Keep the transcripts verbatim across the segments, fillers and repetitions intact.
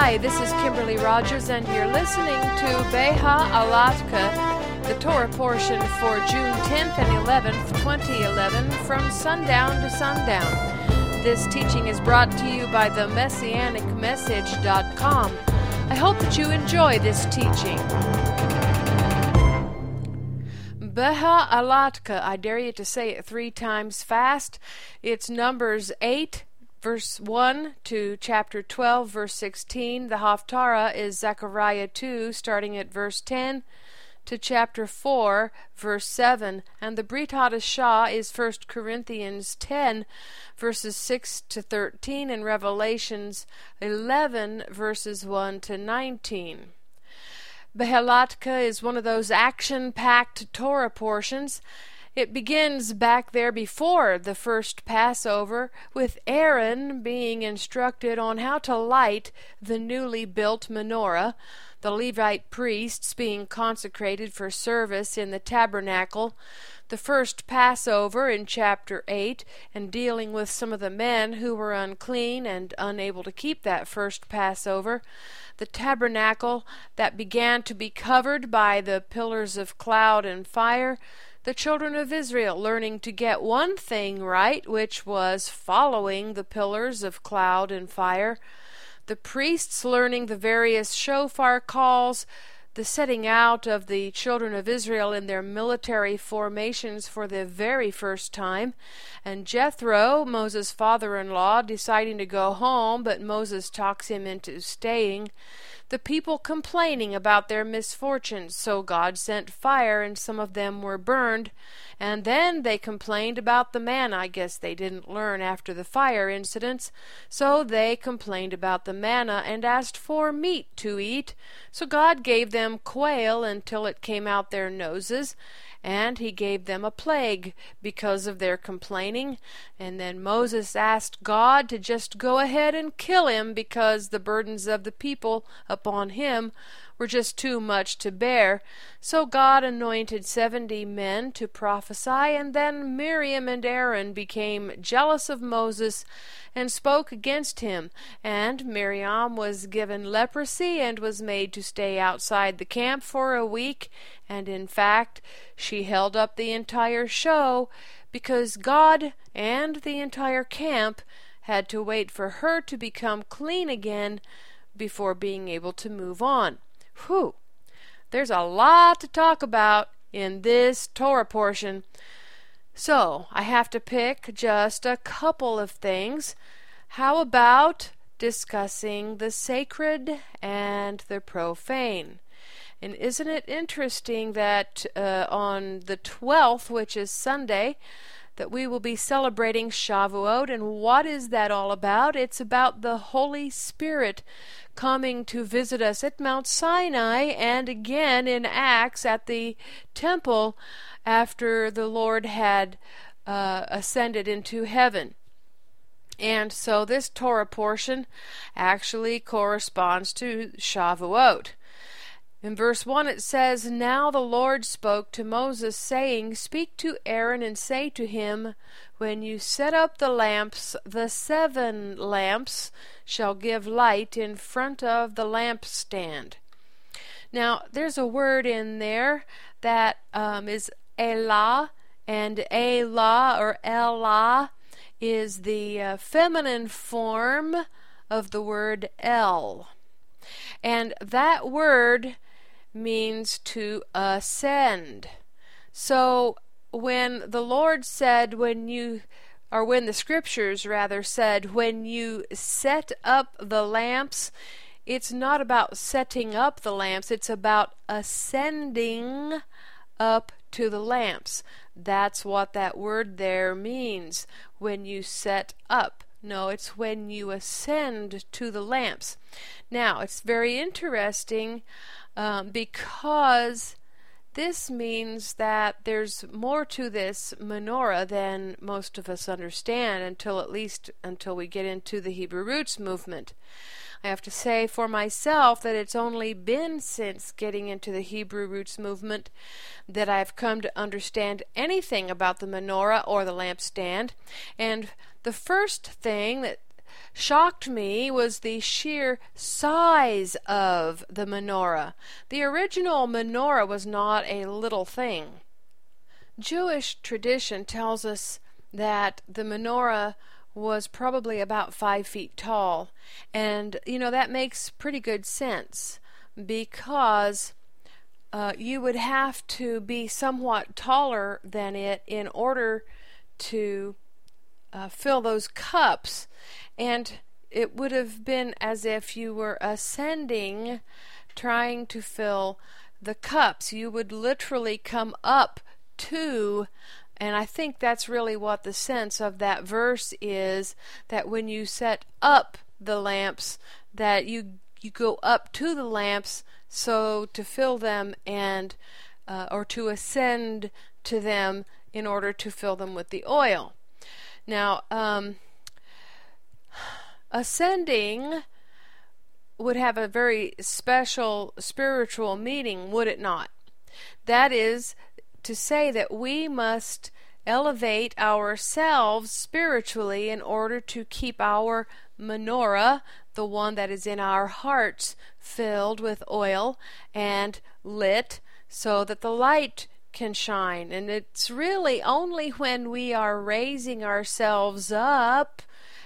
Hi, this is Kimberly Rogers, and you're listening to Beha Alatka, the Torah portion for June tenth and eleventh, twenty eleven, from sundown to sundown. This teaching is brought to you by the Messianic Message dot com. I hope that you enjoy this teaching. Beha Alatka, I dare you to say it three times fast. It's Numbers eight, verse one to chapter twelve, verse sixteen. The Haftarah is Zechariah two, starting at verse ten, to chapter four, verse seven. And the Brit Hadashah is First Corinthians ten, verses six to thirteen, and Revelations eleven, verses one to nineteen. Behalatka is one of those action-packed Torah portions. It begins back there before the first Passover, with Aaron being instructed on how to light the newly built menorah, the Levite priests being consecrated for service in the tabernacle, the first Passover in chapter eight, and dealing with some of the men who were unclean and unable to keep that first Passover, the tabernacle that began to be covered by the pillars of cloud and fire, the children of Israel learning to get one thing right, which was following the pillars of cloud and fire, the priests learning the various shofar calls, the setting out of the children of Israel in their military formations for the very first time, and Jethro, Moses' father-in-law, deciding to go home, but Moses talks him into staying, the people complaining about their misfortunes, so God sent fire and some of them were burned, and then they complained about the manna. I guess they didn't learn after the fire incidents, so they complained about the manna and asked for meat to eat, so God gave them quail until it came out their noses, and he gave them a plague because of their complaining. And then Moses asked God to just go ahead and kill him because the burdens of the people upon him were just too much to bear. So God anointed seventy men to prophesy, and then Miriam and Aaron became jealous of Moses and spoke against him. And Miriam was given leprosy and was made to stay outside the camp for a week, and in fact she held up the entire show because God and the entire camp had to wait for her to become clean again before being able to move on. Whew! There's a lot to talk about in this Torah portion. So, I have to pick just a couple of things. How about discussing the sacred and the profane? And isn't it interesting that uh, on the twelfth, which is Sunday, that we will be celebrating Shavuot, and what is that all about? It's about the Holy Spirit coming to visit us at Mount Sinai and again in Acts at the temple after the Lord had uh, ascended into heaven. And so this Torah portion actually corresponds to Shavuot. In verse one it says, Now the Lord spoke to Moses, saying, Speak to Aaron and say to him, When you set up the lamps, the seven lamps shall give light in front of the lampstand. Now there's a word in there that um, is Elah, and Elah or Elah is the uh, feminine form of the word El. And that word means to ascend. So when the Lord said, when you, or when the scriptures rather said, when you set up the lamps, it's not about setting up the lamps, it's about ascending up to the lamps. That's what that word there means, when you set up. No, it's when you ascend to the lamps. Now, it's very interesting um, because this means that there's more to this menorah than most of us understand, until at least until we get into the Hebrew Roots movement. I have to say for myself that it's only been since getting into the Hebrew Roots movement that I've come to understand anything about the menorah or the lampstand. And the first thing that shocked me was the sheer size of the menorah. The original menorah was not a little thing. Jewish tradition tells us that the menorah was probably about five feet tall, and you know that makes pretty good sense because uh, you would have to be somewhat taller than it in order to uh, fill those cups, and it would have been as if you were ascending, trying to fill the cups. You would literally come up to, and I think that's really what the sense of that verse is, that when you set up the lamps, that you you go up to the lamps so to fill them and uh, or to ascend to them in order to fill them with the oil. Now, um, ascending would have a very special spiritual meaning, would it not? That is to say that we must elevate ourselves spiritually in order to keep our menorah, the one that is in our hearts, filled with oil and lit so that the light can shine. And it's really only when we are raising ourselves up,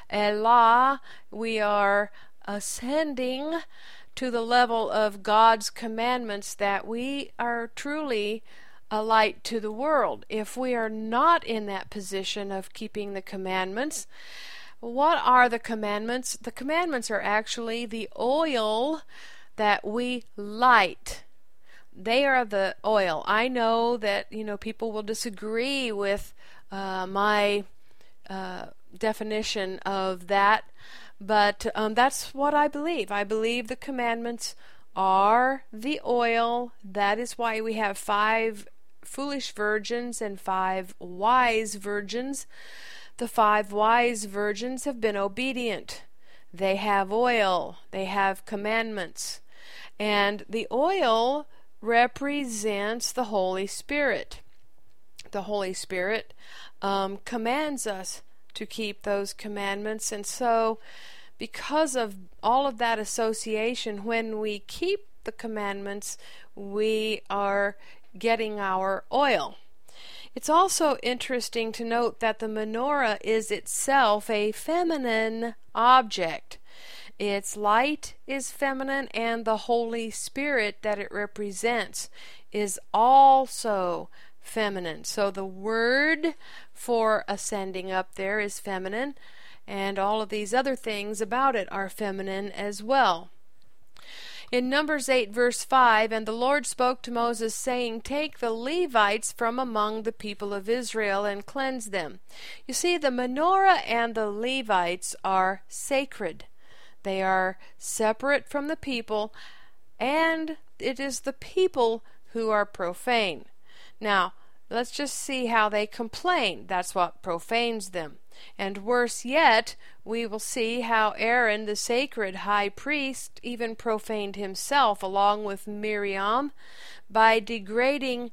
Elah, we are ascending to the level of God's commandments, that we are truly a light to the world. If we are not in that position of keeping the commandments, what are the commandments? The commandments are actually the oil that we light. They are the oil. I know that, you know, people will disagree with uh, my uh, definition of that, but um, that's what I believe. I believe the commandments are the oil. That is why we have five foolish virgins and five wise virgins. The five wise virgins have been obedient. They have oil. They have commandments. And the oil represents the Holy Spirit. The Holy Spirit um, commands us to keep those commandments, and so because of all of that association, when we keep the commandments, we are getting our oil. It's also interesting to note that the menorah is itself a feminine object. Its light is feminine, and the Holy Spirit that it represents is also feminine. So the word for ascending up there is feminine, and all of these other things about it are feminine as well. In Numbers eight verse five, and the Lord spoke to Moses, saying, Take the Levites from among the people of Israel and cleanse them. You see, the menorah and the Levites are sacred. They are separate from the people, and it is the people who are profane. Now, let's just see how they complain. That's what profanes them. And worse yet, we will see how Aaron, the sacred high priest, even profaned himself along with Miriam by degrading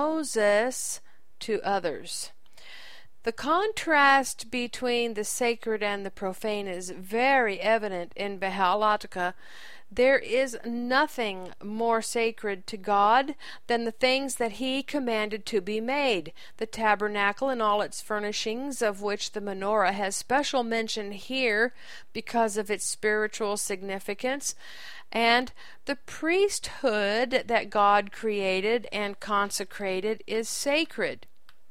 Moses to others. The contrast between the sacred and the profane is very evident in Behalatka. There is nothing more sacred to God than the things that He commanded to be made. The tabernacle and all its furnishings, of which the menorah has special mention here because of its spiritual significance, and the priesthood that God created and consecrated is sacred.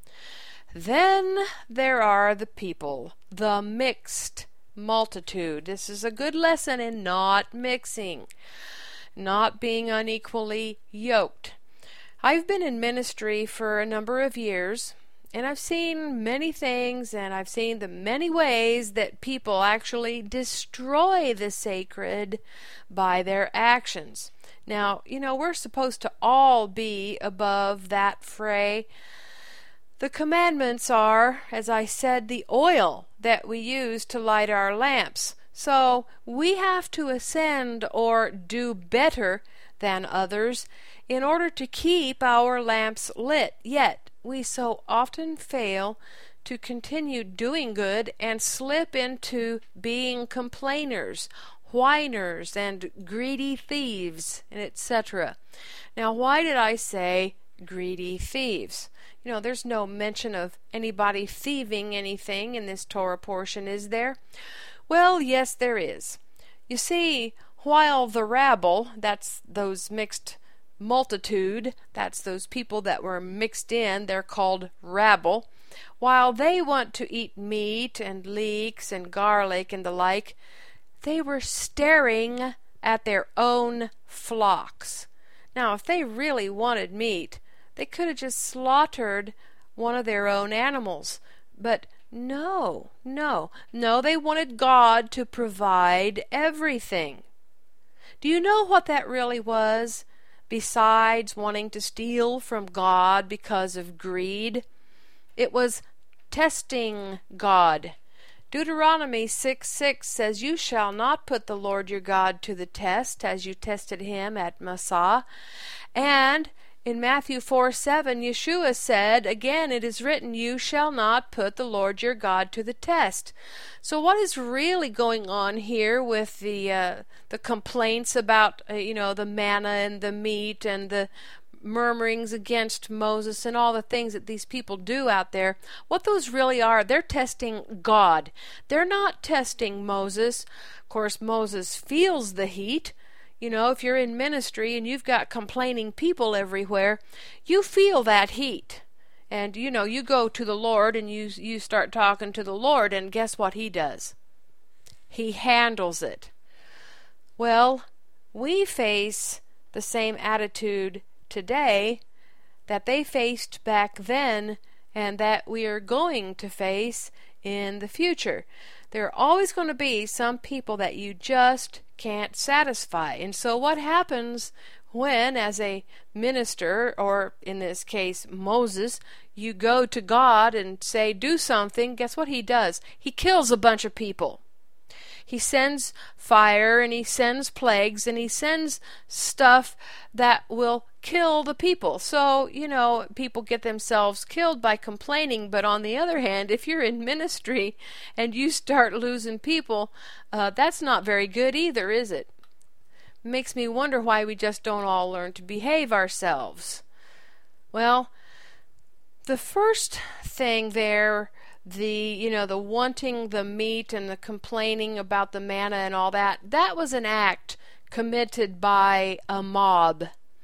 Then there are the people, the mixed multitude. This is a good lesson in not mixing, not being unequally yoked. I've been in ministry for a number of years, and I've seen many things, and I've seen the many ways that people actually destroy the sacred by their actions. Now, you know, we're supposed to all be above that fray. The commandments are, as I said, the oil that we use to light our lamps. So we have to ascend or do better than others in order to keep our lamps lit. Yet we so often fail to continue doing good and slip into being complainers, whiners, and greedy thieves, and et cetera. Now, why did I say greedy thieves? You know, there's no mention of anybody thieving anything in this Torah portion, is there? Well, yes, there is. You see, while the rabble, that's those mixed multitude, that's those people that were mixed in, they're called rabble, while they want to eat meat and leeks and garlic and the like, they were staring at their own flocks. Now, if they really wanted meat, they could have just slaughtered one of their own animals. But no, no, no, they wanted God to provide everything. Do you know what that really was, besides wanting to steal from God because of greed? It was testing God. Deuteronomy six six says, "You shall not put the Lord your God to the test, as you tested him at Massah." And in Matthew four seven, Yeshua said, "Again it is written, you shall not put the Lord your God to the test." So what is really going on here with the uh, the complaints about uh, you know the manna and the meat and the murmurings against Moses and all the things that these people do out there? What those really are, they're testing God. They're not testing Moses. Of course, Moses feels the heat. You know, if you're in ministry and you've got complaining people everywhere, you feel that heat. And, you know, you go to the Lord and you you start talking to the Lord, and guess what he does? He handles it. Well, we face the same attitude today that they faced back then and that we are going to face in the future. There are always going to be some people that you just can't satisfy. And so what happens when, as a minister, or in this case Moses, you go to God and say, do something? Guess what he does? He kills a bunch of people. He sends fire, and he sends plagues, and he sends stuff that will kill the people. So, you know, people get themselves killed by complaining. But on the other hand, if you're in ministry and you start losing people, uh, that's not very good either, is it? Makes me wonder why we just don't all learn to behave ourselves. Well, the first thing there, the you know the wanting the meat and the complaining about the manna and all that, that was an act committed by a mob.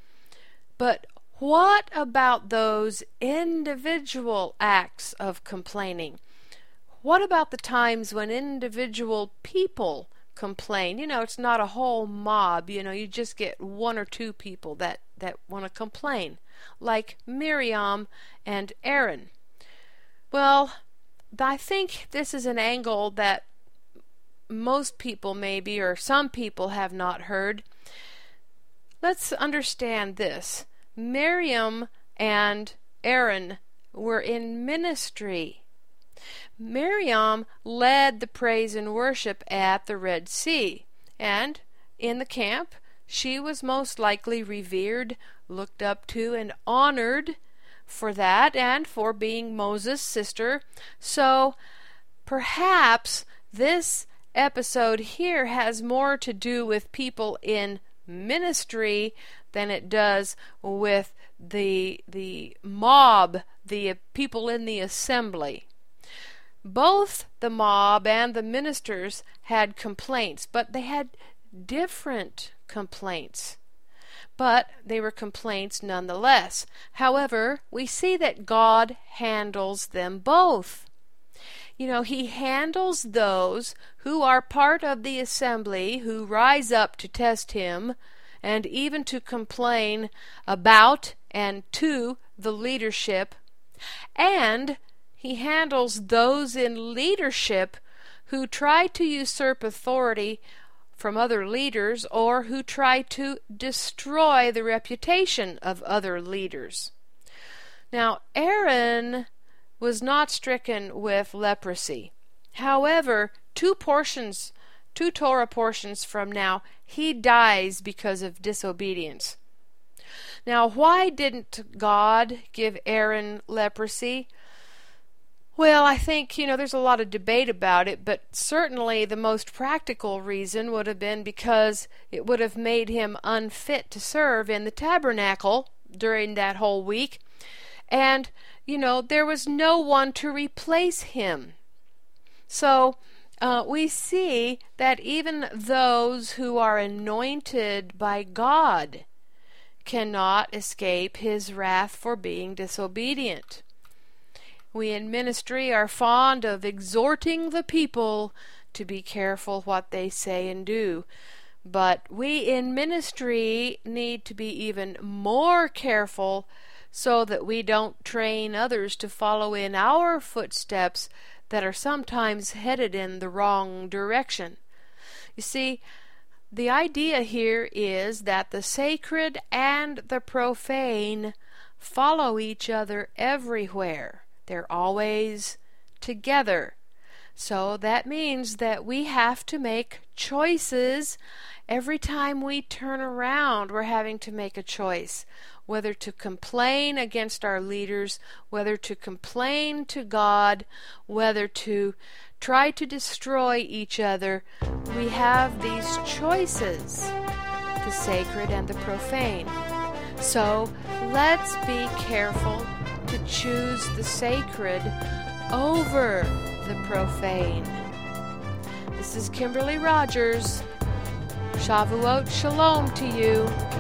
But what about those individual acts of complaining? What about the times when individual people complain? You know, it's not a whole mob. You know, you just get one or two people that that want to complain, like Miriam and Aaron. Well, I think this is an angle that most people maybe, or some people, have not heard. Let's understand this. Miriam and Aaron were in ministry. Miriam led the praise and worship at the Red Sea, and in the camp she was most likely revered, looked up to, and honored for that and for being Moses' sister. So perhaps this episode here has more to do with people in ministry than it does with the the mob, the people in the assembly. Both the mob and the ministers had complaints, but they had different complaints. But they were complaints nonetheless. However, we see that God handles them both. You know, he handles those who are part of the assembly, who rise up to test him, and even to complain about and to the leadership. And he handles those in leadership who try to usurp authority from other leaders, or who try to destroy the reputation of other leaders. Now, Aaron was not stricken with leprosy. However, two portions, two Torah portions from now, he dies because of disobedience. Now, why didn't God give Aaron leprosy? Well, I think, you know, there's a lot of debate about it, but certainly the most practical reason would have been because it would have made him unfit to serve in the tabernacle during that whole week. And, you know, there was no one to replace him. So uh, we see that even those who are anointed by God cannot escape his wrath for being disobedient. We in ministry are fond of exhorting the people to be careful what they say and do. But we in ministry need to be even more careful so that we don't train others to follow in our footsteps that are sometimes headed in the wrong direction. You see, the idea here is that the sacred and the profane follow each other everywhere. They're always together. So that means that we have to make choices. Every time we turn around, we're having to make a choice. Whether to complain against our leaders, whether to complain to God, whether to try to destroy each other. We have these choices, the sacred and the profane. So let's be careful to choose the sacred over the profane. This is Kimberly Rogers. Shavuot Shalom to you.